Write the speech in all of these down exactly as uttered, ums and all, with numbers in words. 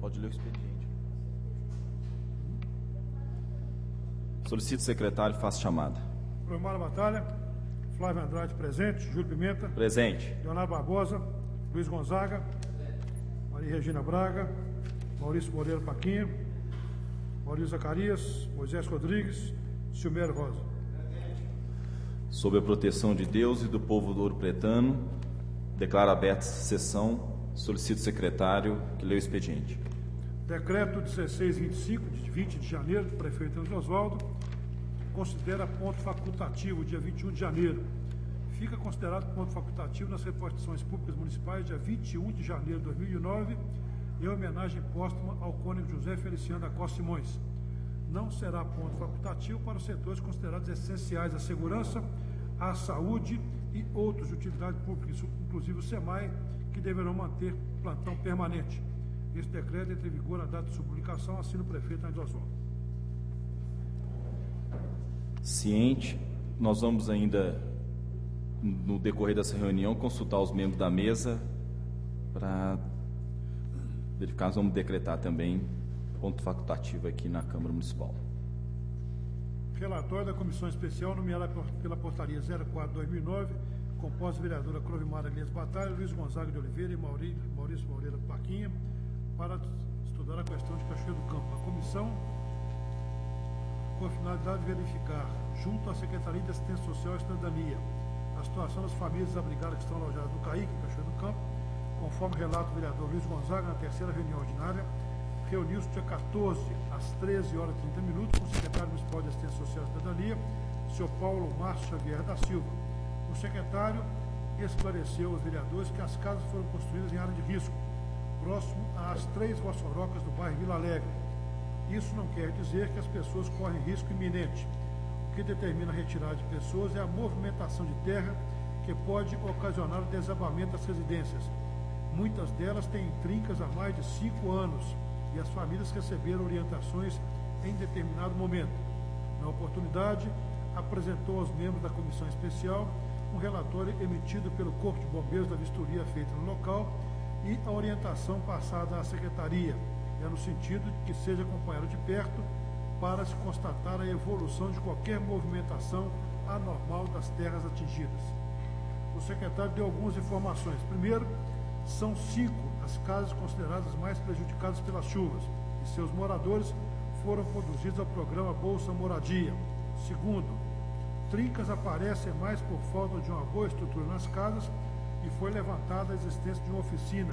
Pode ler o expediente. Solicito o secretário, faça chamada. Programa Batalha, Flávio Andrade presente, Júlio Pimenta. Presente. Leonardo Barbosa, Luiz Gonzaga, Maria Regina Braga, Maurício Moreira Paquinha, Maurício Zacarias, Moisés Rodrigues, Silmério Rosa. Sob a proteção de Deus e do povo do Ouro Pretano, declaro aberta essa sessão. Solicito o secretário que leia o expediente. Decreto dezesseis vinte e cinco, de vinte de janeiro, do prefeito Antônio Osvaldo, considera ponto facultativo, dia vinte e um de janeiro. Fica considerado ponto facultativo nas repartições públicas municipais, dia vinte e um de janeiro de dois mil e nove, em homenagem póstuma ao cônego José Feliciano da Costa Simões. Não será ponto facultativo para os setores considerados essenciais à segurança, à saúde e outros de utilidade pública, inclusive o SEMAI, que deverão manter plantão permanente. Este decreto entra em vigor na data de sua publicação, assina o prefeito Antônio Osvaldo. Ciente, nós vamos ainda, no decorrer dessa reunião, consultar os membros da mesa para verificar, nós vamos decretar também ponto facultativo aqui na Câmara Municipal. Relatório da Comissão Especial, nomeada pela Portaria zero quatro barra dois mil e nove, composta da vereadora Clovimara Elias Batalha, Luiz Gonzaga de Oliveira e Maurício, Maurício Moreira Paquinha, para estudar a questão de Cachoeira do Campo. A comissão, com a finalidade de verificar, junto à Secretaria de Assistência Social e Cidadania, a situação das famílias desabrigadas que estão alojadas no Caíque, em Cachoeira do Campo, conforme relato do vereador Luiz Gonzaga, na terceira reunião ordinária, reuniu-se dia quatorze, às treze horas e trinta minutos, com o secretário municipal de Assistência Social e Cidadania, senhor Paulo Márcio Xavier da Silva. O secretário esclareceu aos vereadores que as casas foram construídas em área de risco, próximo às três Vossorocas do bairro Vila Alegre. Isso não quer dizer que as pessoas correm risco iminente. O que determina a retirada de pessoas é a movimentação de terra que pode ocasionar o desabamento das residências. Muitas delas têm trincas há mais de cinco anos e as famílias receberam orientações em determinado momento. Na oportunidade, apresentou aos membros da comissão especial um relatório emitido pelo Corpo de Bombeiros da vistoria feita no local e a orientação passada à Secretaria, é no sentido de que seja acompanhado de perto para se constatar a evolução de qualquer movimentação anormal das terras atingidas. O secretário deu algumas informações. Primeiro, são cinco as casas consideradas mais prejudicadas pelas chuvas e seus moradores foram conduzidos ao programa Bolsa Moradia. Segundo, trincas aparecem mais por falta de uma boa estrutura nas casas e foi levantada a existência de uma oficina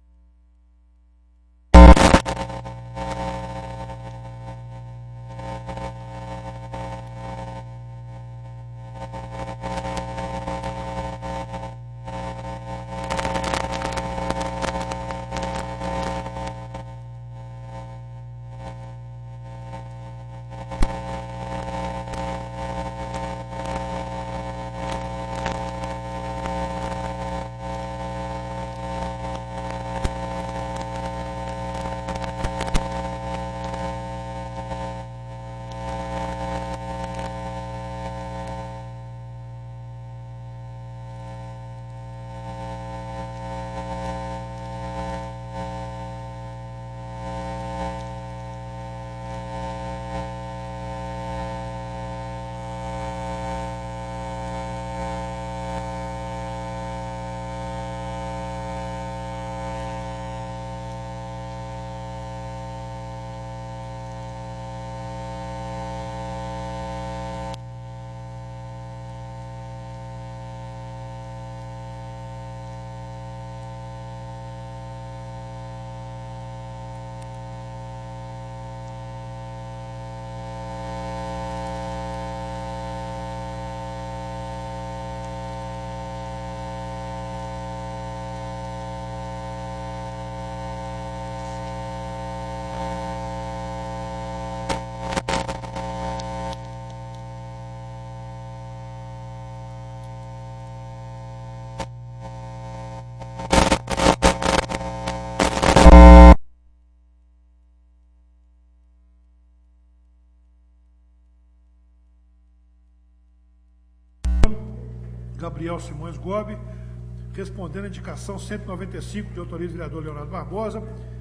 Gabriel Simões Gobi, respondendo a indicação cento e noventa e cinco de autoria do vereador Leonardo Barbosa,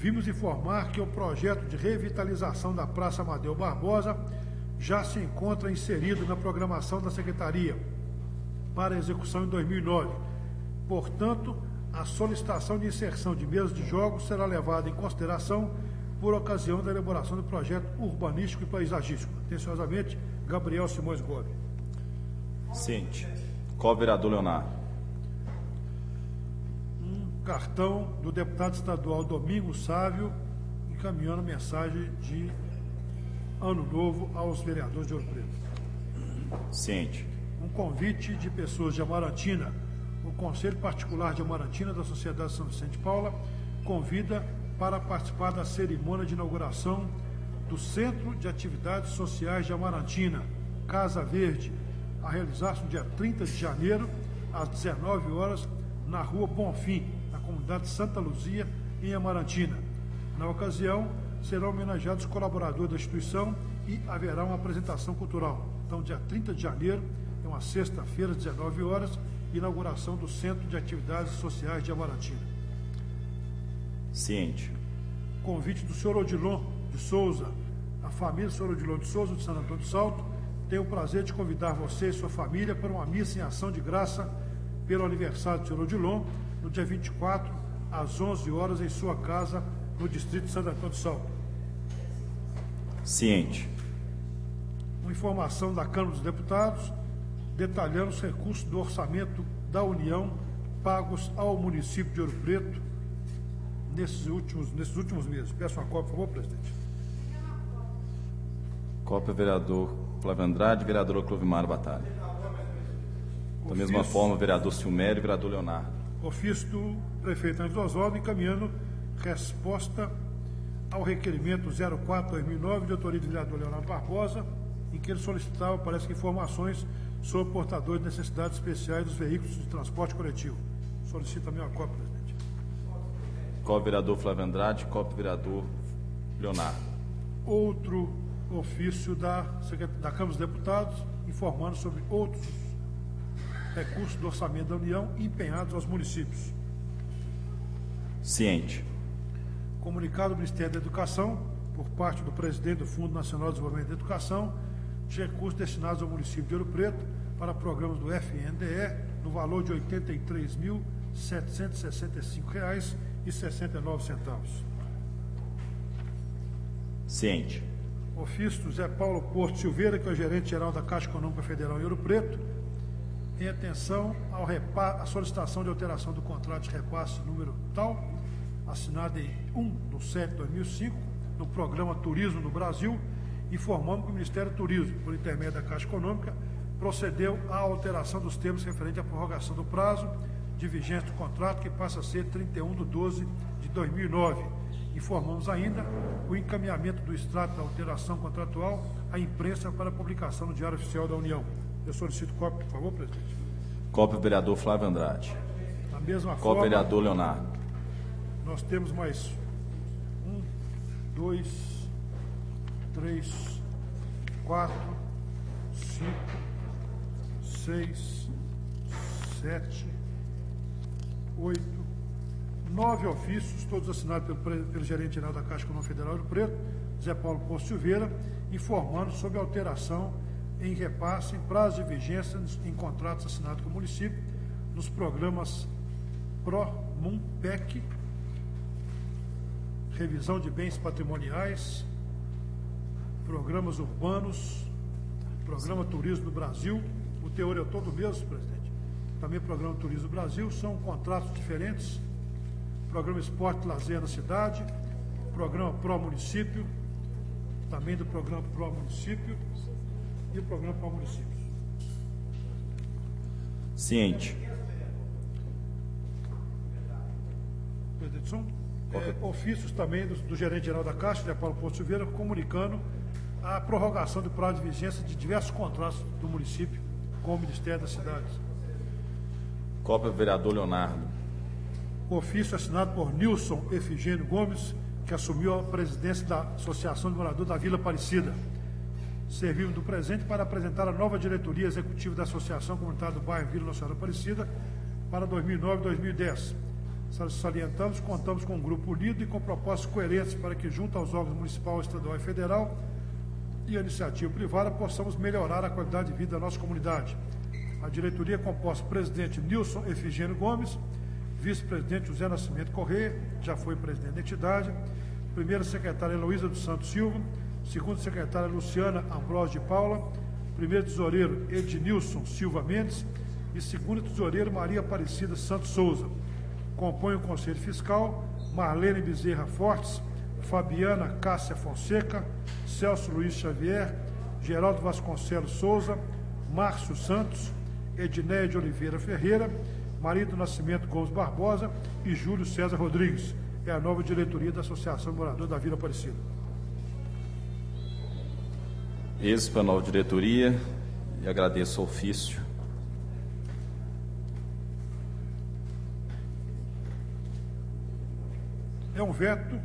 vimos informar que o projeto de revitalização da Praça Amadeu Barbosa já se encontra inserido na programação da Secretaria para execução em dois mil e nove. Portanto, a solicitação de inserção de mesas de jogos será levada em consideração por ocasião da elaboração do projeto urbanístico e paisagístico. Atenciosamente, Gabriel Simões Gomes. Ciente. Co-vereador Leonardo. Um cartão do deputado estadual Domingos Sávio, encaminhando mensagem de Ano Novo aos vereadores de Ouro Preto. Ciente. Um convite de pessoas de Amarantina. O Conselho Particular de Amarantina da Sociedade São Vicente de Paula convida para participar da cerimônia de inauguração do Centro de Atividades Sociais de Amarantina, Casa Verde, a realizar-se no dia trinta de janeiro, às dezenove horas, na Rua Bonfim, na comunidade Santa Luzia, em Amarantina. Na ocasião, serão homenageados colaboradores da instituição e haverá uma apresentação cultural. Então, dia trinta de janeiro, é uma sexta-feira, às dezenove horas, inauguração do Centro de Atividades Sociais de Amarantina. Ciente. Convite do senhor Odilon de Souza. A família do senhor Odilon de Souza, de Santo Antônio do Salto, tem o prazer de convidar você e sua família para uma missa em ação de graça pelo aniversário do senhor Odilon, no dia vinte e quatro, às onze horas, em sua casa, no distrito de Santo Antônio do Salto. Ciente. Uma informação da Câmara dos Deputados, detalhando os recursos do orçamento da União pagos ao município de Ouro Preto nesses últimos, nesses últimos meses. Peço uma cópia, por favor, presidente. Cópia, vereador Flávio Andrade, vereadora Clovimar Batalha. Da Ofício, mesma forma, vereador Silmério e vereador Leonardo. Ofício do prefeito Ângelo Oswaldo encaminhando resposta ao requerimento zero quatro barra dois mil e nove de autoria do vereador Leonardo Barbosa, em que ele solicitava, parece que, informações sobre portadores de necessidades especiais dos veículos de transporte coletivo. Solicito também uma cópia, presidente. Cópia, vereador Flávio Andrade, cópia, vereador Leonardo. Outro ofício da, da Câmara dos Deputados, informando sobre outros recursos do orçamento da União empenhados aos municípios. Ciente. Comunicado do Ministério da Educação, por parte do presidente do Fundo Nacional de Desenvolvimento da Educação, de recursos destinados ao município de Ouro Preto para programas do F N D E no valor de oitenta e três mil setecentos e sessenta e cinco reais e sessenta e nove centavos. Ciente. Ofício do Zé Paulo Porto Silveira, que é o gerente-geral da Caixa Econômica Federal em Ouro Preto, em atenção ao repa- à solicitação de alteração do contrato de repasse número tal, assinado em um de sete de dois mil e cinco, no programa Turismo no Brasil, informamos que o Ministério do Turismo, por intermédio da Caixa Econômica, procedeu à alteração dos termos referentes à prorrogação do prazo de vigência do contrato, que passa a ser trinta e um de doze de dois mil e nove. Informamos ainda o encaminhamento do extrato da alteração contratual à imprensa para publicação no Diário Oficial da União. Eu solicito cópia, por favor, presidente. Cópia, vereador Flávio Andrade. Da mesma Cópia, forma, vereador Leonardo. nós temos mais um, dois, três, quatro, cinco, seis, sete, oito, nove ofícios, todos assinados pelo, pelo gerente-geral da Caixa Econômica Federal do Preto, Zé Paulo Porto Silveira, informando sobre alteração em repasse, em prazo de vigência em contratos assinados com o município, nos programas PRO-MUM-PEC, revisão de bens patrimoniais, programas urbanos, programa Turismo do Brasil. O teor é todo mesmo, presidente. Também programa Turismo do Brasil, são contratos diferentes. Programa Esporte e Lazer na Cidade, programa Pro Município, também do programa Pro Município e o programa Pro Municípios. Ciente. Presidente, são é, ofícios também do, do gerente-geral da Caixa, Zé Paulo Porto Silveira, comunicando a prorrogação do prazo de vigência de diversos contratos do município com o Ministério das Cidades. Cópia, vereador Leonardo. Ofício assinado por Nilson Efigênio Gomes, que assumiu a presidência da Associação de Moradores da Vila Aparecida. Servimos do presente para apresentar a nova diretoria executiva da Associação Comunitária do Bairro Vila Nossa Senhora Aparecida para dois mil e nove e dois mil e dez. Salientamos, contamos com um grupo unido e com propostas coerentes para que, junto aos órgãos municipal, estadual e federal e a iniciativa privada, possamos melhorar a qualidade de vida da nossa comunidade. A diretoria é composta por presidente Nilson Efigênio Gomes, vice-presidente José Nascimento Corrêa, já foi presidente da entidade, primeira secretária Heloísa dos Santos Silva, segunda secretária Luciana Ambrosio de Paula, primeiro tesoureiro Ednilson Silva Mendes e segunda tesoureira Maria Aparecida Santos Souza. Compõe o Conselho Fiscal Marlene Bezerra Fortes, Fabiana Cássia Fonseca, Celso Luiz Xavier, Geraldo Vasconcelos Souza, Márcio Santos, Edneia de Oliveira Ferreira, Maria do Nascimento Gomes Barbosa e Júlio César Rodrigues. É a nova diretoria da Associação de Moradores da Vila Aparecida. Esse para a nova diretoria e agradeço o ofício. É um veto.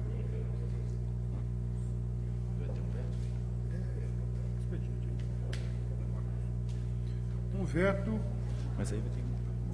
Um veto. Mas aí vai ter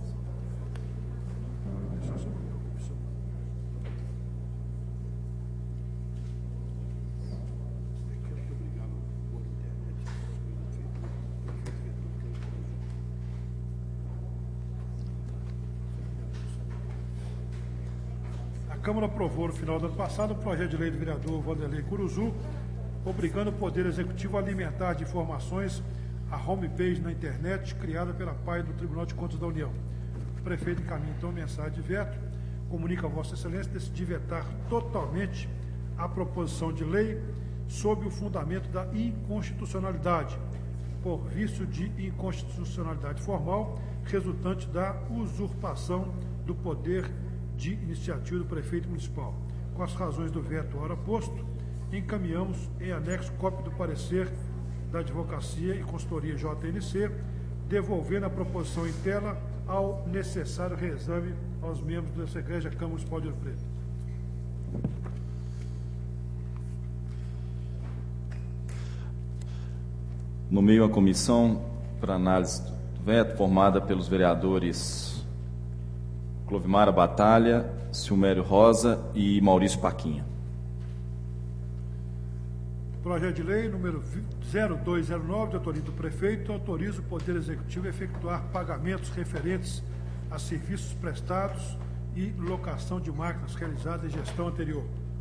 A Câmara aprovou no final do ano passado o projeto de lei do vereador Vanderlei Curuzu, obrigando o Poder Executivo a alimentar de informações a homepage na internet criada pela P A I do Tribunal de Contas da União. O prefeito encaminha então mensagem de veto, comunica a Vossa Excelência decidir vetar totalmente a proposição de lei sob o fundamento da inconstitucionalidade, por vício de inconstitucionalidade formal, resultante da usurpação do poder de iniciativa do prefeito municipal. Com as razões do veto ora posto, encaminhamos em anexo cópia do parecer da Advocacia e Consultoria J N C, devolvendo a proposição em tela ao necessário reexame aos membros dessa Igreja Câmara Municipal de Ouro Preto. No meio a comissão para análise do veto, formada pelos vereadores Clovimara Batalha, Silmério Rosa e Maurício Paquinha. Projeto de lei número zero dois zero nove, de autoria do prefeito, autoriza o Poder Executivo a efetuar pagamentos referentes a serviços prestados e locação de máquinas realizadas em gestão anterior.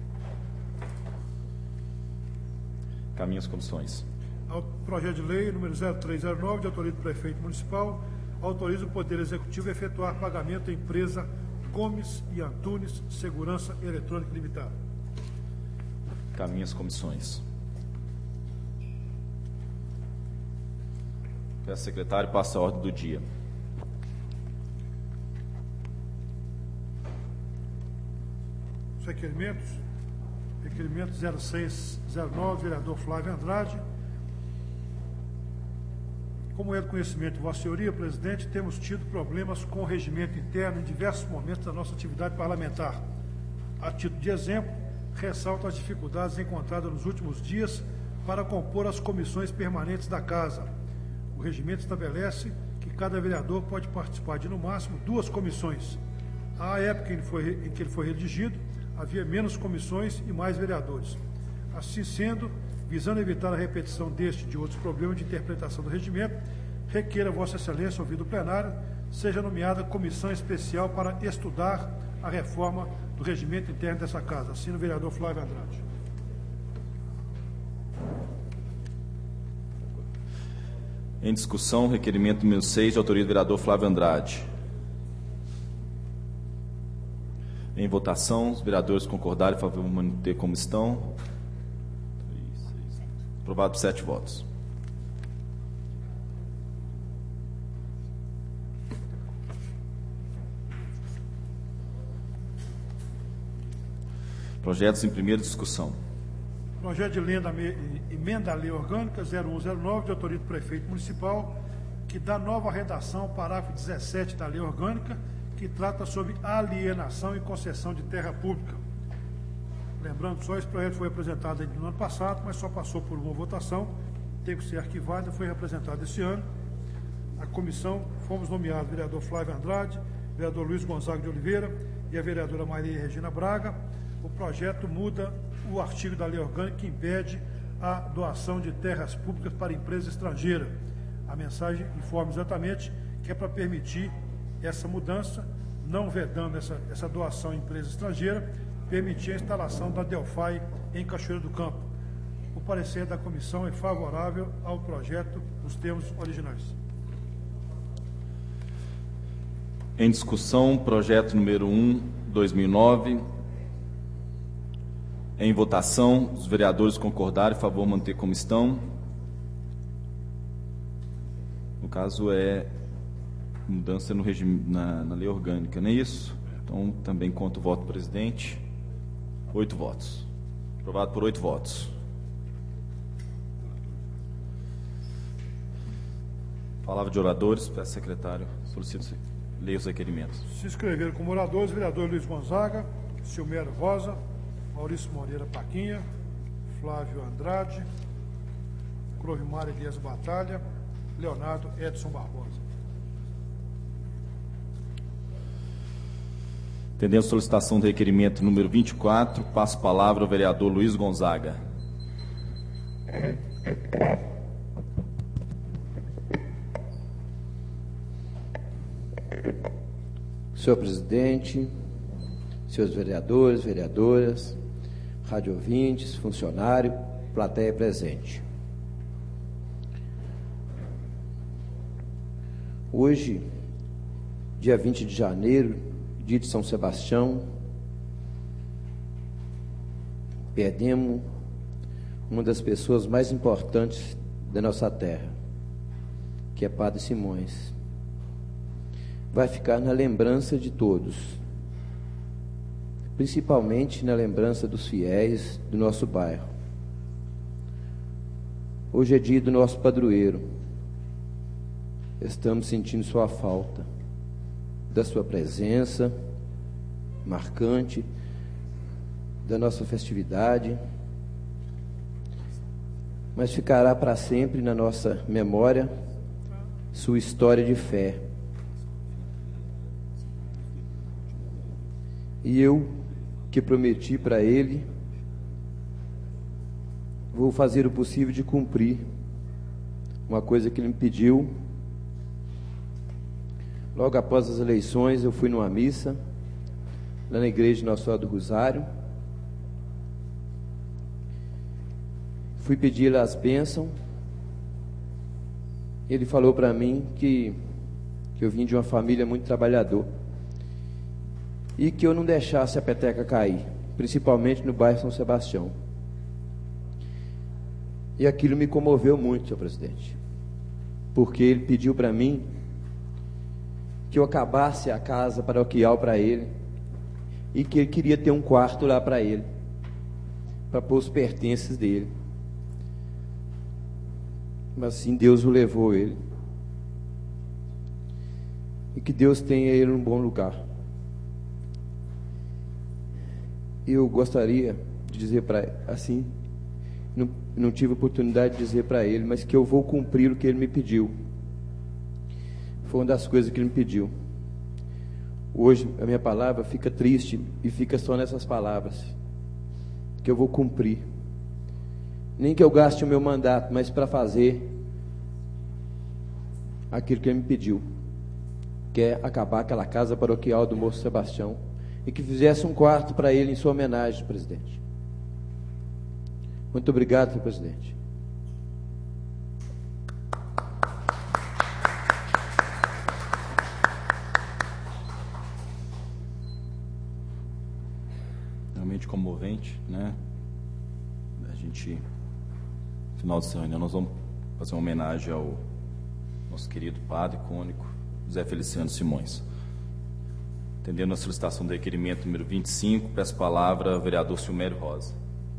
Caminho às comissões. O projeto de lei número zero três zero nove, de autoria do prefeito municipal, autoriza o Poder Executivo a efetuar pagamento à empresa Gomes e Antunes Segurança Eletrônica Limitada. Caminho às comissões. Peço, secretário, passa a ordem do dia. Os requerimentos. Requerimento zero seis zero nove, vereador Flávio Andrade. Como é do conhecimento de Vossa Senhoria, presidente, temos tido problemas com o regimento interno em diversos momentos da nossa atividade parlamentar. A título de exemplo, ressalto as dificuldades encontradas nos últimos dias para compor as comissões permanentes da Casa. O regimento estabelece que cada vereador pode participar de, no máximo, duas comissões. À época em que, foi, em que ele foi redigido, havia menos comissões e mais vereadores. Assim sendo, visando evitar a repetição deste e de outros problemas de interpretação do regimento, requer a Vossa Excelência, ouvido o plenário, seja nomeada comissão especial para estudar a reforma do regimento interno dessa Casa. Assina o vereador Flávio Andrade. Em discussão, requerimento número seis, de autoria do vereador Flávio Andrade. Em votação, os vereadores concordaram em favor de manter como estão. Aprovado por sete votos. Projetos em primeira discussão. Projeto de lei, emenda à lei orgânica zero um zero nove, de autoria do prefeito municipal, que dá nova redação ao parágrafo dezessete da lei orgânica, que trata sobre alienação e concessão de terra pública. Lembrando só, esse projeto foi apresentado no ano passado, mas só passou por uma votação, teve que ser arquivado, foi representado esse ano. A comissão, fomos nomeados o vereador Flávio Andrade, vereador Luiz Gonzaga de Oliveira e a vereadora Maria Regina Braga. O projeto muda o artigo da lei orgânica que impede a doação de terras públicas para empresa estrangeira. A mensagem informa exatamente que é para permitir essa mudança, não vedando essa, essa doação à empresa estrangeira, permitir a instalação da Delphi em Cachoeira do Campo. O parecer da comissão é favorável ao projeto nos termos originais. Em discussão, projeto número um, dois mil e nove. Em votação, os vereadores concordaram, em favor, manter como estão. No caso, é mudança no regime, na, na lei orgânica, não é isso? Então, também conta o voto do presidente. Oito votos. Aprovado por oito votos. Palavra de oradores, peço secretário, solicito leia os requerimentos. Se inscreveram como oradores, vereador Luiz Gonzaga, Silmério Rosa, Maurício Moreira Paquinha, Flávio Andrade, Clovimar Elias Batalha, Leonardo Edson Barbosa. Atendendo a solicitação do requerimento número vinte e quatro, passo a palavra ao vereador Luiz Gonzaga. Senhor presidente, senhores vereadores, vereadoras, rádio ouvintes, funcionário, plateia presente. Hoje, dia vinte de janeiro, dia de São Sebastião, perdemos uma das pessoas mais importantes da nossa terra, que é Padre Simões. Vai ficar na lembrança de todos, principalmente na lembrança dos fiéis do nosso bairro. Hoje é dia do nosso padroeiro. Estamos sentindo sua falta, da sua presença marcante, da nossa festividade, mas ficará para sempre na nossa memória sua história de fé. E eu, que prometi para ele, vou fazer o possível de cumprir uma coisa que ele me pediu. Logo após as eleições, eu fui numa missa, lá na igreja de Nossa Senhora do Rosário. Fui pedir as bênçãos. Ele falou para mim que, que eu vim de uma família muito trabalhadora e que eu não deixasse a peteca cair, principalmente no bairro São Sebastião. E aquilo me comoveu muito, senhor presidente, porque ele pediu para mim que eu acabasse a casa paroquial para ele e que ele queria ter um quarto lá para ele, para pôr os pertences dele. Mas assim Deus o levou ele, e que Deus tenha ele num bom lugar. Eu gostaria de dizer para assim, não, não tive oportunidade de dizer para ele, mas que eu vou cumprir o que ele me pediu. Foi uma das coisas que ele me pediu. Hoje a minha palavra fica triste e fica só nessas palavras, que eu vou cumprir. Nem que eu gaste o meu mandato, mas para fazer aquilo que ele me pediu, que é acabar aquela casa paroquial do Moço Sebastião, e que fizesse um quarto para ele em sua homenagem, presidente. Muito obrigado, senhor presidente. Realmente comovente, né? A gente, no final dessa reunião, nós vamos fazer uma homenagem ao nosso querido padre cônico José Feliciano Simões. Atendendo a solicitação do requerimento número vinte e cinco, peço a palavra ao vereador Silmério Rosa.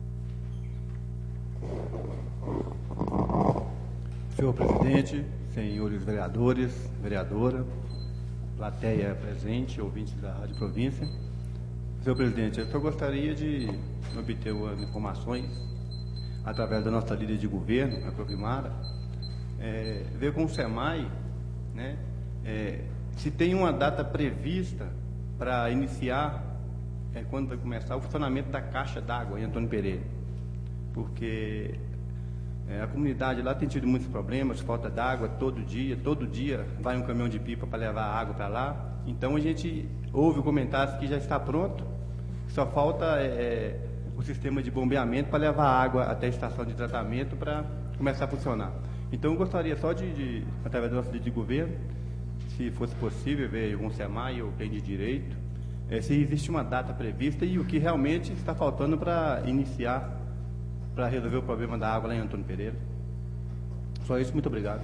Senhor presidente, senhores vereadores, vereadora, plateia presente, ouvintes da Rádio Província. Senhor presidente, eu só gostaria de obter as informações através da nossa líder de governo, a Clovimara, é, ver com o SEMAI, né, é, se tem uma data prevista para iniciar, é, quando vai começar o funcionamento da caixa d'água em Antônio Pereira, porque é, a comunidade lá tem tido muitos problemas, falta d'água todo dia, todo dia vai um caminhão de pipa para levar água para lá. Então a gente ouve comentários que já está pronto, só falta é, o sistema de bombeamento para levar água até a estação de tratamento para começar a funcionar. Então eu gostaria só de, de através do nosso líder de governo, se fosse possível ver algum SEMAI ou quem de direito, é, se existe uma data prevista e o que realmente está faltando para iniciar, para resolver o problema da água lá em Antônio Pereira. Só isso, muito obrigado.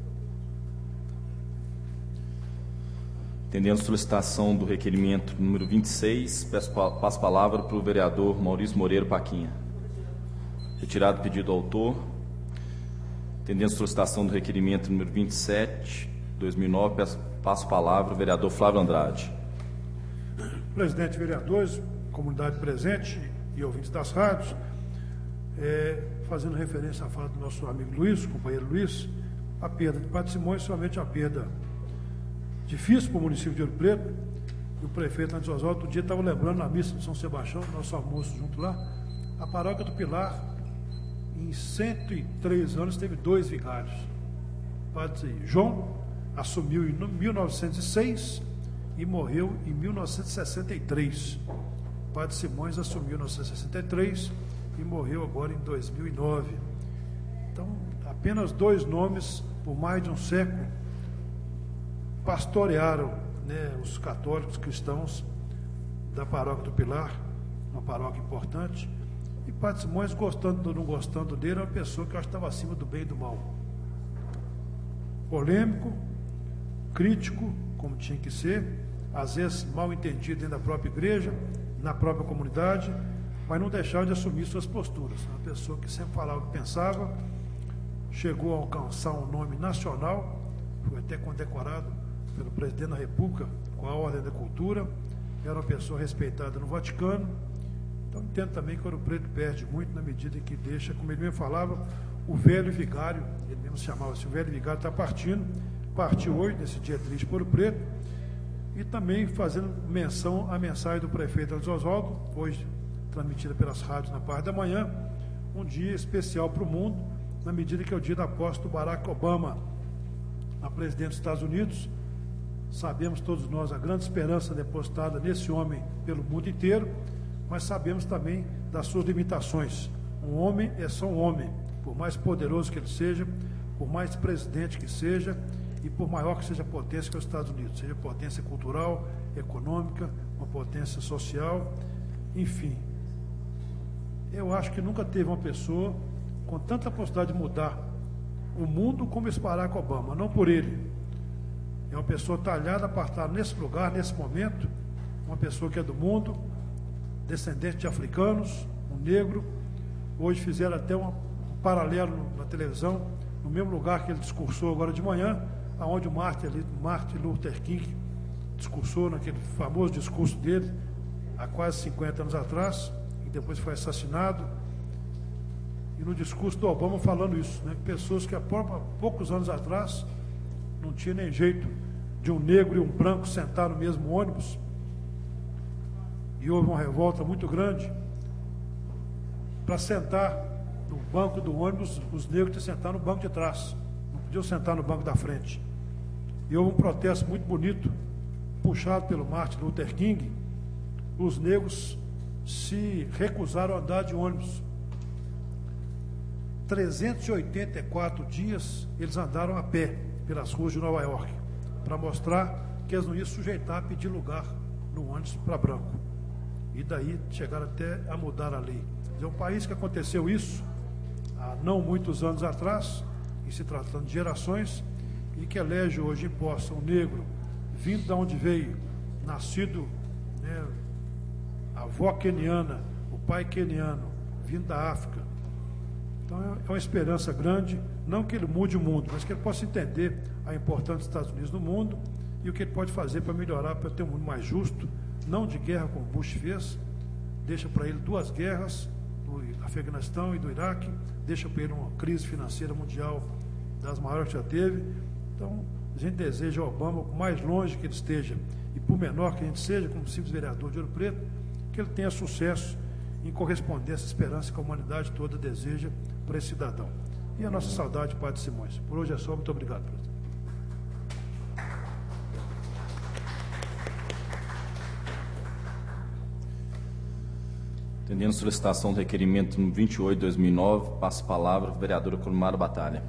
Entendendo a solicitação do requerimento número vinte e seis, peço, passo a palavra para o vereador Maurício Moreira Paquinha. Retirado o pedido do autor. Entendendo a solicitação do requerimento número vinte e sete, dois mil e nove, peço, passo a palavra ao vereador Flávio Andrade. Presidente, vereadores, comunidade presente e ouvintes das rádios, é, fazendo referência à fala do nosso amigo Luiz, companheiro Luiz, a perda de Padre Simões, somente a perda difícil para o município de Ouro Preto. E o prefeito Antônio Oswaldo, outro dia estava lembrando na missa de São Sebastião, nosso almoço junto lá, a paróquia do Pilar, em cento e três anos, teve dois vigários. Padre João assumiu em mil novecentos e seis e morreu em mil novecentos e sessenta e três. Padre Simões assumiu em mil novecentos e sessenta e três e morreu agora em dois mil e nove. Então, apenas dois nomes, por mais de um século, pastorearam, né, os católicos cristãos da paróquia do Pilar, uma paróquia importante. E Padre Simões, gostando ou não gostando dele, é uma pessoa que eu acho que estava acima do bem e do mal. Polêmico, crítico, como tinha que ser, às vezes mal entendido dentro da própria igreja, na própria comunidade, mas não deixava de assumir suas posturas. Uma pessoa que sempre falava o que pensava, chegou a alcançar um nome nacional, foi até condecorado pelo presidente da República com a Ordem da Cultura, era uma pessoa respeitada no Vaticano. Então entendo também que Ouro Preto perde muito na medida em que deixa, como ele mesmo falava, o velho vigário, ele mesmo se chamava assim, o velho vigário está partindo, partiu hoje, nesse dia triste para Ouro Preto, e também fazendo menção à mensagem do prefeito Antônio Oswaldo, hoje transmitida pelas rádios na parte da manhã, um dia especial para o mundo, na medida que é o dia da posse do Barack Obama a presidente dos Estados Unidos. Sabemos todos nós a grande esperança depositada nesse homem pelo mundo inteiro, mas sabemos também das suas limitações. Um homem é só um homem, por mais poderoso que ele seja, por mais presidente que seja e por maior que seja a potência que é os Estados Unidos, seja potência cultural, econômica, uma potência social, enfim. Eu acho que nunca teve uma pessoa com tanta possibilidade de mudar o mundo como esse Barack Obama, não por ele. É uma pessoa talhada, apartada nesse lugar, nesse momento, uma pessoa que é do mundo, descendente de africanos, um negro. Hoje fizeram até um, um paralelo na televisão, no mesmo lugar que ele discursou agora de manhã, aonde o Martin, Martin Luther King discursou naquele famoso discurso dele, há quase cinquenta anos atrás, e depois foi assassinado. E no discurso do Obama falando isso, né, pessoas que há poucos anos atrás não tinha nem jeito de um negro e um branco sentar no mesmo ônibus, e houve uma revolta muito grande para sentar no banco do ônibus, os negros tinham que sentar no banco de trás, não podiam sentar no banco da frente. E houve um protesto muito bonito, puxado pelo Martin Luther King. Os negros se recusaram a andar de ônibus. trezentos e oitenta e quatro dias eles andaram a pé pelas ruas de Nova York, para mostrar que eles não iam sujeitar a pedir lugar no ônibus para branco. E daí chegaram até a mudar a lei. É um país que aconteceu isso há não muitos anos atrás, e se tratando de gerações, e que elege hoje em posse um negro, vindo de onde veio, nascido, né, a avó queniana, o pai queniano, vindo da África. Então é uma esperança grande, não que ele mude o mundo, mas que ele possa entender a importância dos Estados Unidos no mundo e o que ele pode fazer para melhorar, para ter um mundo mais justo, não de guerra como Bush fez, deixa para ele duas guerras, do Afeganistão e do Iraque, deixa para ele uma crise financeira mundial das maiores que já teve. Então, a gente deseja ao Obama, por mais longe que ele esteja e por menor que a gente seja, como simples vereador de Ouro Preto, que ele tenha sucesso em corresponder a essa esperança que a humanidade toda deseja para esse cidadão. E a nossa saudade, Padre Simões. Por hoje é só. Muito obrigado, presidente. Atendendo a solicitação do requerimento número vinte e oito de dois mil e nove, passo a palavra à vereadora Clovimara Batalha.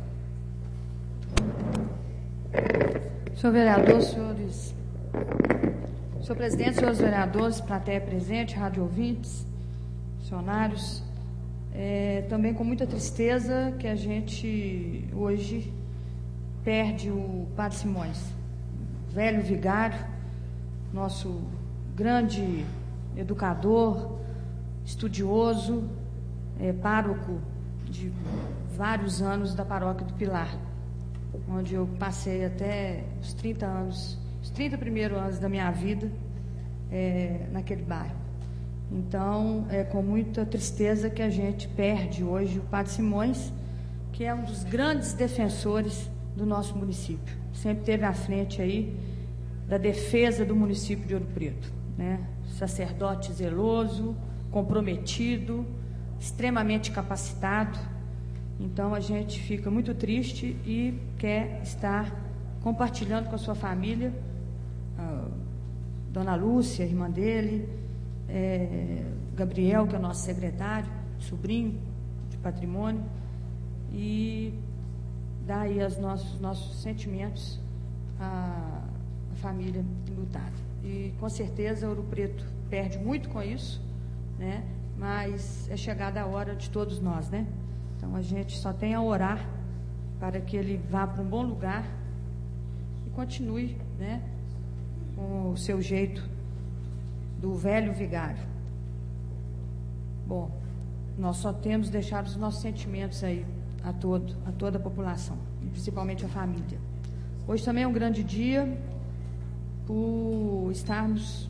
Senhor vereador, senhores, senhor presidente, senhores vereadores, plateia presente, rádio ouvintes, funcionários, é, também com muita tristeza que a gente hoje perde o Padre Simões, velho vigário, nosso grande educador, estudioso, é, pároco de vários anos da paróquia do Pilar, onde eu passei até os trinta anos, os trinta primeiros anos da minha vida é, naquele bairro. Então, é com muita tristeza que a gente perde hoje o Padre Simões, que é um dos grandes defensores do nosso município. Sempre esteve à frente aí da defesa do município de Ouro Preto, né? Sacerdote zeloso, comprometido, extremamente capacitado. Então a gente fica muito triste e quer estar compartilhando com a sua família, a Dona Lúcia, irmã dele, é, Gabriel, que é o nosso secretário, sobrinho de patrimônio, e dar aí os nossos, nossos sentimentos à, à família lutada. E com certeza Ouro Preto perde muito com isso, né? Mas é chegada a hora de todos nós, né? Então a gente só tem a orar para que ele vá para um bom lugar e continue, né, com o seu jeito do velho vigário. Bom, nós só temos deixado os nossos sentimentos aí a todo, a toda a população, e principalmente a família. Hoje também é um grande dia por estarmos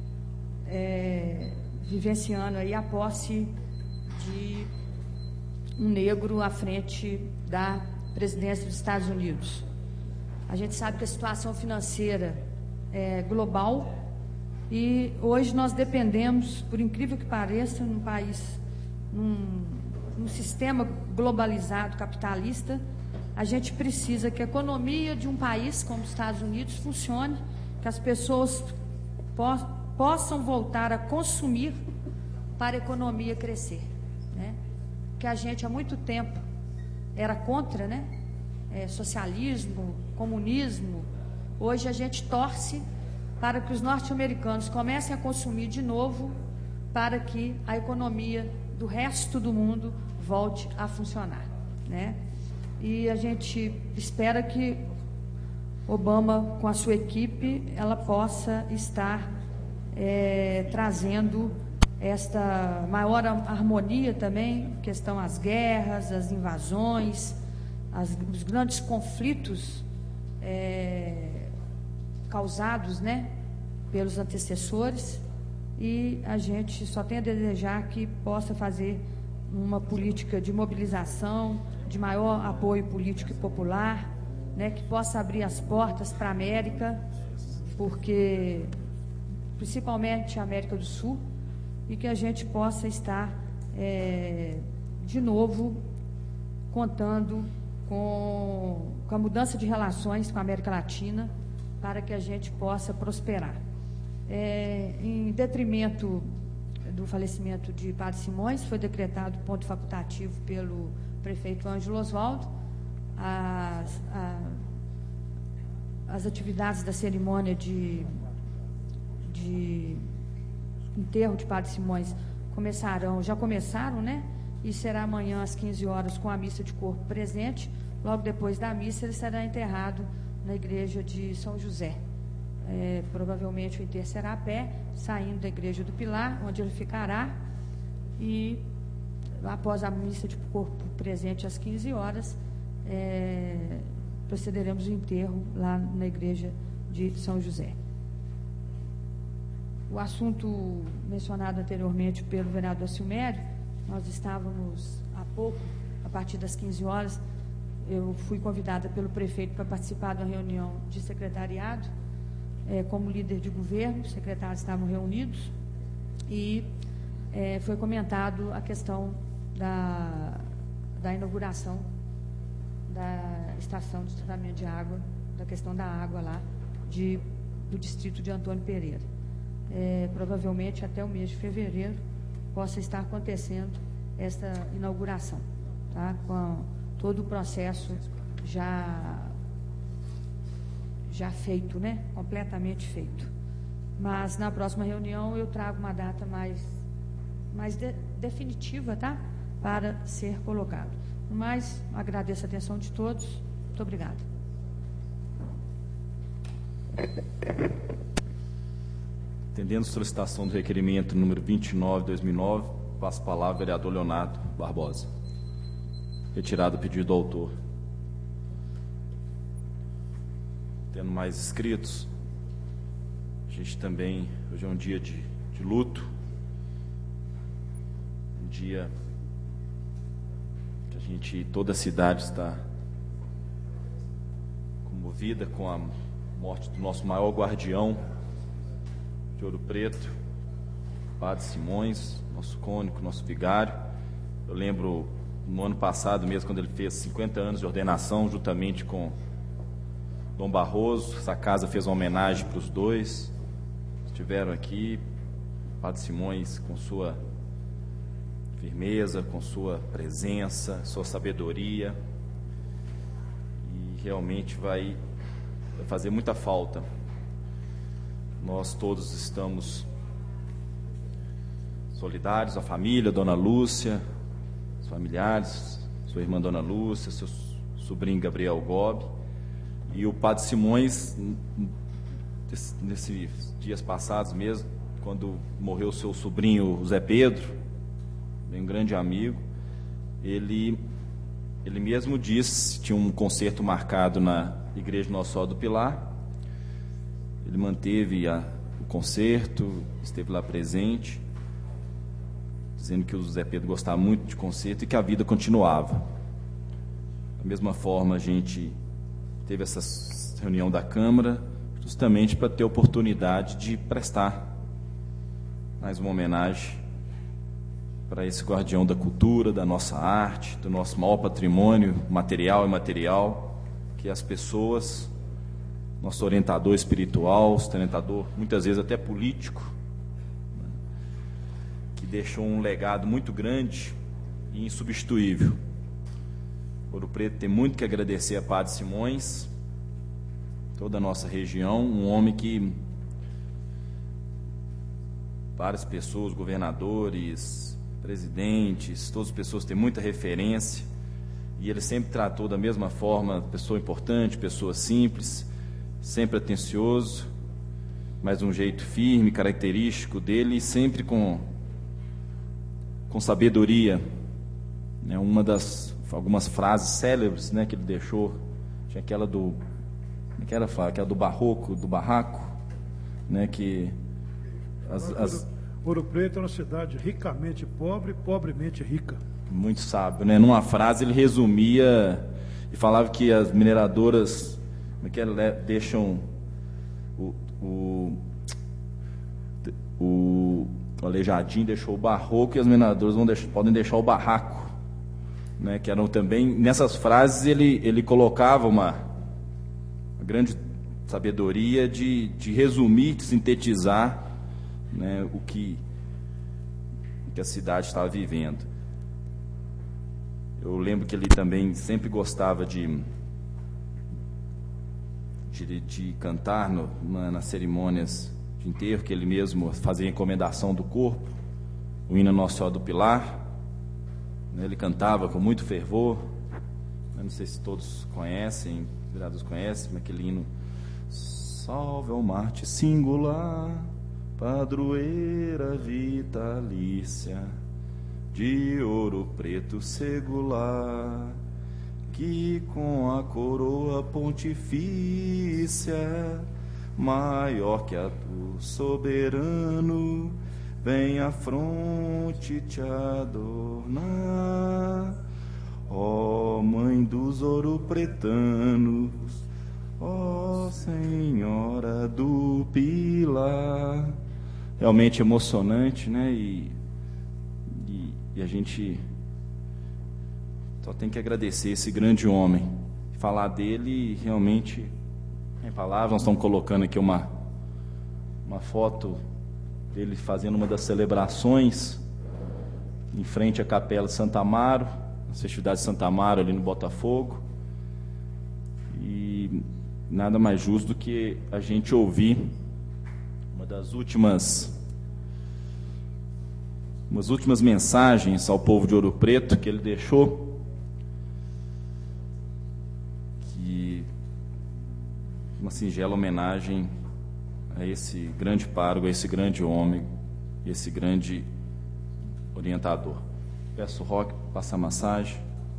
é, vivenciando aí a posse de um negro à frente da presidência dos Estados Unidos. A gente sabe que a situação financeira é global e hoje nós dependemos, por incrível que pareça, num país, num, num sistema globalizado, capitalista, a gente precisa que a economia de um país como os Estados Unidos funcione, que as pessoas po possam voltar a consumir para a economia crescer, né? Que a gente há muito tempo era contra, né? É, socialismo, comunismo. Hoje a gente torce para que os norte-americanos comecem a consumir de novo, para que a economia do resto do mundo volte a funcionar, né? E a gente espera que Obama, com a sua equipe, ela possa estar é, trazendo esta maior harmonia também, questão às guerras, as invasões, as, os grandes conflitos é, causados, né, pelos antecessores, e a gente só tem a desejar que possa fazer uma política de mobilização, de maior apoio político e popular, né, que possa abrir as portas para a América, porque principalmente a América do Sul, e que a gente possa estar é, de novo contando com, com a mudança de relações com a América Latina, para que a gente possa prosperar. É, em detrimento do falecimento de Padre Simões, foi decretado ponto facultativo pelo prefeito Ângelo Osvaldo as, a, as atividades da cerimônia de, de enterro de Padre Simões começarão, já começaram, né? E será amanhã às quinze horas com a missa de corpo presente. Logo depois da missa ele será enterrado na igreja de São José. É, provavelmente o enterro será a pé, saindo da igreja do Pilar, onde ele ficará, e após a missa de corpo presente às quinze horas, é, procederemos ao enterro lá na igreja de São José. O assunto mencionado anteriormente pelo vereador Silmério, nós estávamos há pouco, a partir das quinze horas, eu fui convidada pelo prefeito para participar de uma reunião de secretariado, é, como líder de governo, os secretários estavam reunidos, e é, foi comentado a questão da, da inauguração da estação de tratamento de água, da questão da água lá, de, do distrito de Antônio Pereira. É, provavelmente até o mês de fevereiro possa estar acontecendo esta inauguração, tá? Com todo o processo já, já feito, né? Completamente feito. Mas na próxima reunião eu trago uma data mais, mais de, definitiva, tá? Para ser colocado. Mas agradeço a atenção de todos. Muito obrigada. Atendendo a solicitação do requerimento número vinte e nove, dois mil e nove, passo a palavra ao vereador Leonardo Barbosa. Retirado o pedido do autor. Tendo mais inscritos, a gente também, hoje é um dia de, de luto, um dia que a gente, toda a cidade está comovida com a morte do nosso maior guardião de Ouro Preto, Padre Simões, nosso cônigo, nosso vigário. Eu lembro no ano passado mesmo, quando ele fez cinquenta anos de ordenação, juntamente com Dom Barroso, essa casa fez uma homenagem para os dois, estiveram aqui, Padre Simões com sua firmeza, com sua presença, sua sabedoria, e realmente vai, vai fazer muita falta. Nós todos estamos solidários, a família, Dona Lúcia, os familiares, sua irmã Dona Lúcia, seu sobrinho Gabriel Gobi, e o Padre Simões, nesses dias passados mesmo, quando morreu seu sobrinho Zé Pedro, um grande amigo, ele, ele mesmo disse, tinha um concerto marcado na Igreja Nossa Senhora do Pilar. Ele manteve a, o concerto, esteve lá presente, dizendo que o Zé Pedro gostava muito de concerto e que a vida continuava. Da mesma forma, a gente teve essa reunião da Câmara justamente para ter a oportunidade de prestar mais uma homenagem para esse guardião da cultura, da nossa arte, do nosso maior patrimônio material e imaterial, que as pessoas, nosso orientador espiritual, orientador muitas vezes até político, né, que deixou um legado muito grande e insubstituível. Ouro Preto tem muito que agradecer a Padre Simões, toda a nossa região, um homem que várias pessoas, governadores, presidentes, todas as pessoas têm muita referência, e ele sempre tratou da mesma forma, pessoa importante, pessoa simples, sempre atencioso, mas um jeito firme, característico dele, e sempre com, com sabedoria, né? Uma das, algumas frases célebres, né, que ele deixou, tinha aquela do, aquela, aquela do barroco, do barraco, né, que as, as, Ouro Preto é uma cidade ricamente pobre, pobremente rica. Muito sábio, né? Numa frase ele resumia e falava que as mineradoras que deixam o, o, o, o Aleijadinho deixou o barroco e as mineradoras vão deixar, podem deixar o barraco, né? Que eram também, nessas frases ele, ele colocava uma, uma grande sabedoria de, de resumir, de sintetizar, né, o que, o que a cidade estava vivendo. Eu lembro que ele também sempre gostava de de, de cantar no, na, nas cerimônias de enterro, que ele mesmo fazia a encomendação do corpo, o hino Nossa Senhora do Pilar, né, ele cantava com muito fervor. Eu não sei se todos conhecem, os vereadores conhecem, mas aquele hino: salve ao Marte singular, padroeira vitalícia de Ouro Preto segular, que com a coroa pontifícia, maior que a do soberano, vem à fronte te adornar. ó Mãe dos ouropretanos, ó Senhora do Pilar. Realmente emocionante, né? E, e, e a gente só tem que agradecer esse grande homem. Falar dele realmente, em palavras, nós estamos colocando aqui uma, uma foto dele fazendo uma das celebrações em frente à Capela de Santa Amaro, na festividade de Santa Amaro, ali no Botafogo. E nada mais justo do que a gente ouvir uma das últimas umas últimas mensagens ao povo de Ouro Preto que ele deixou, que uma singela homenagem a esse grande pároco, a esse grande homem, esse grande orientador. Peço o Roque para passar a massagem.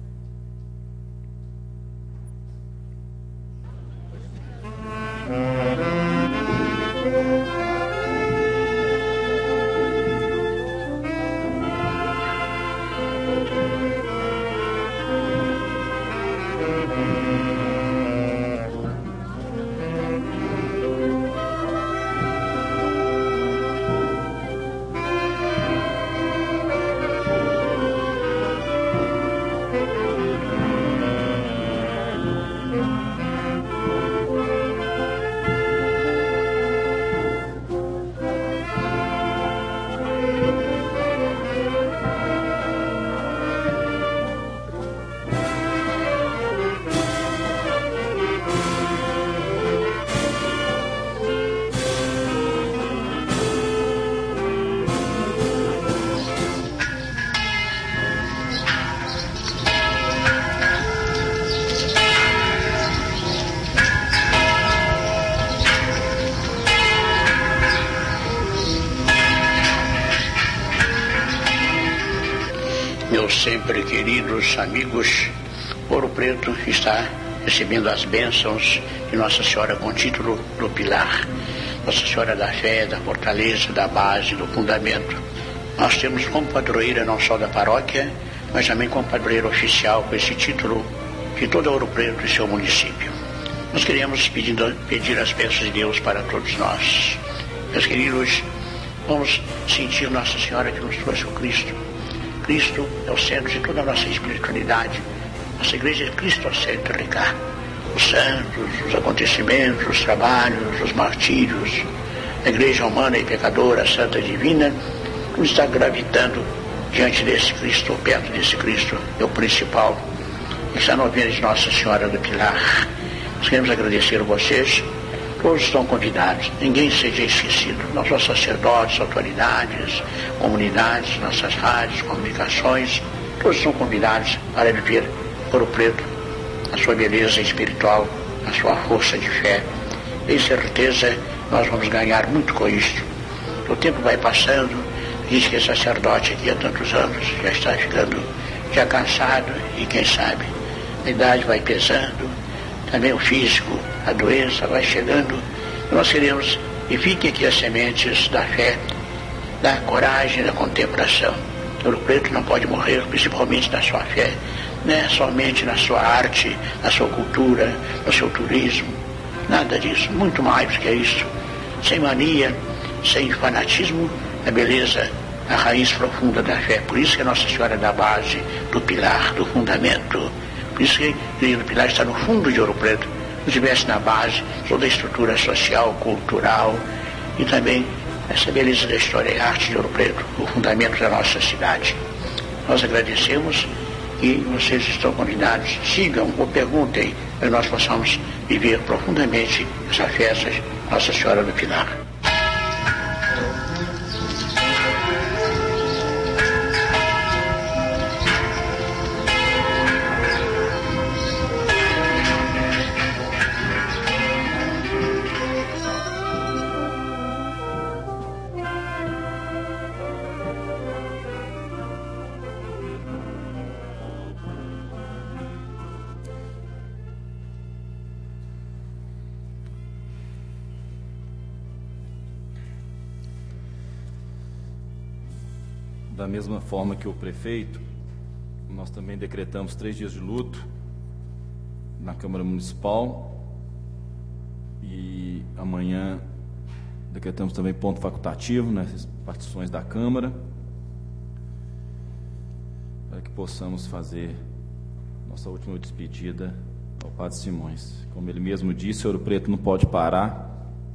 Sempre queridos amigos, Ouro Preto está recebendo as bênçãos de Nossa Senhora com título do Pilar, Nossa Senhora da Fé, da Fortaleza, da Base, do Fundamento. Nós temos como padroeira não só da paróquia, mas também como padroeira oficial com esse título de toda Ouro Preto e seu município. Nós queremos pedindo, pedir as bênçãos de Deus para todos nós. Meus queridos, vamos sentir Nossa Senhora que nos trouxe o Cristo. Cristo é o centro de toda a nossa espiritualidade. Nossa igreja é cristocêntrica. Os santos, os acontecimentos, os trabalhos, os martírios, a igreja humana e pecadora, santa e divina, tudo está gravitando diante desse Cristo, perto desse Cristo, é o principal. Essa novena de Nossa Senhora do Pilar. Nós queremos agradecer a vocês. Todos estão convidados, ninguém seja esquecido. Nós somos sacerdotes, autoridades, comunidades, nossas rádios, comunicações, todos são convidados para viver Ouro Preto, a sua beleza espiritual, a sua força de fé. Tenho certeza nós vamos ganhar muito com isto. O tempo vai passando, diz que é sacerdote aqui há tantos anos, já está ficando já cansado e quem sabe, a idade vai pesando, também o físico, a doença vai chegando. Nós queremos que fiquem aqui as sementes da fé, da coragem, da contemplação. Ouro Preto não pode morrer, principalmente na sua fé, não é somente na sua arte, na sua cultura, no seu turismo, nada disso, muito mais do que isso. Sem mania, sem fanatismo, a beleza, a raiz profunda da fé. Por isso que a Nossa Senhora é da base, do pilar, do fundamento. Por isso que o pilar está no fundo de Ouro Preto. Se estivesse na base, toda a estrutura social, cultural e também essa beleza da história e arte de Ouro Preto, o fundamento da nossa cidade. Nós agradecemos e vocês estão convidados, sigam ou perguntem para que nós possamos viver profundamente essa festa Nossa Senhora do Pilar. Da mesma forma que o prefeito, Nós também decretamos três dias de luto na Câmara Municipal e amanhã decretamos também ponto facultativo nas partições da Câmara, para que possamos fazer nossa última despedida ao Padre Simões. Como ele mesmo disse, Ouro Preto não pode parar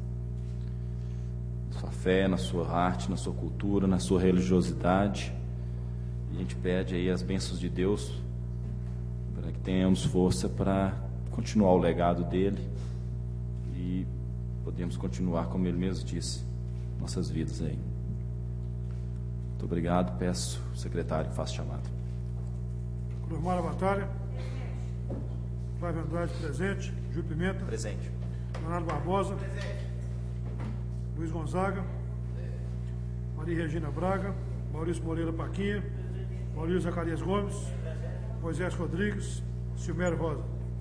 na sua fé, na sua arte, na sua cultura, na sua religiosidade. E a gente pede aí as bênçãos de Deus para que tenhamos força para continuar o legado dele e podemos continuar, como ele mesmo disse, nossas vidas aí. Muito obrigado. Peço ao secretário que faça chamada. Cruzimara Batalha. Flávio Andrade, presente. Gil Pimenta. Presente. Leonardo Barbosa. Presente. Luiz Gonzaga. Maria Regina Braga. Maurício Moreira Paquinha. Maurício Zacarias Gomes. Moisés Rodrigues. Silmério Rosa.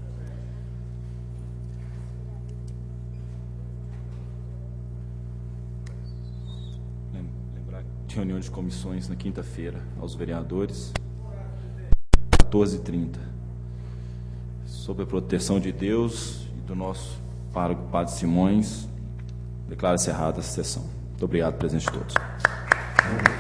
Lembrar que reunião de comissões na quinta-feira aos vereadores, quatorze e trinta. Sob a proteção de Deus e do nosso pároco Padre Simões, declaro encerrada essa sessão. Muito obrigado, presidente de todos.